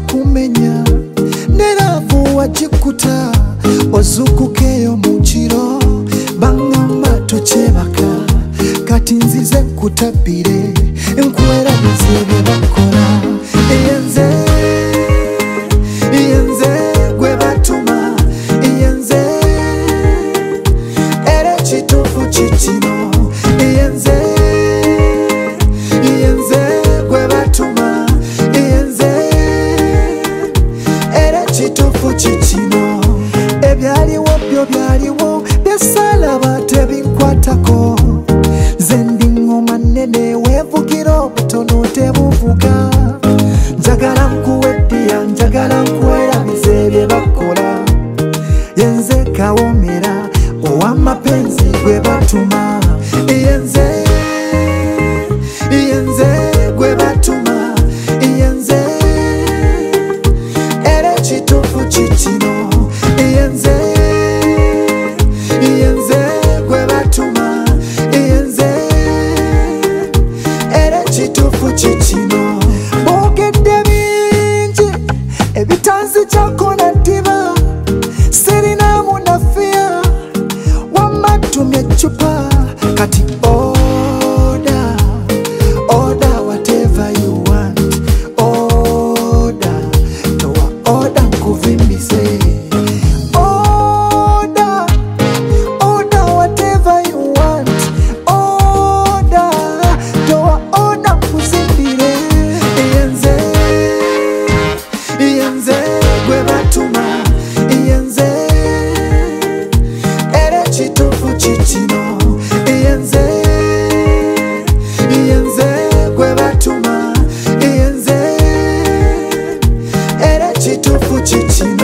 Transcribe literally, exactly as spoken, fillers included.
kumenya neravu wagikuta ozukukeyo mu kiro bangamba tokyebaka kati nzize nkutabbire nkwerabize bye bakola eyenze eyenze gwe batuma eyenze era ekituufu kikino eyenze eyenze gwe batuma eyenze era ekituufu kikino ebyaliwo byo byaliwo byesalaba tebinkwatako nze ndi ngoma nnene weevugira obutono tebuvuga njagala nkuweddiya njagala nkwerabize bye bakola yenze kawomera ow'amapenzi gwe batuma eyenze eyenze gwe batuma eyenze era ekituufu kikino eyenze eyenze gwe batuma eyenze era ekituufu kikino boogedde bingi ebitanzikyako naddiba sirinamu nafiya wammatumya eccupa kati oda oda whatever you want oda towa oda nkuvimbise oda oda whatever you want oda towa oda nkuzimbire eyenze eyenze gwe batuma eyenze era ekituufu kikino eyenze eyenze gwe batuma eyenze era ekituufu kikino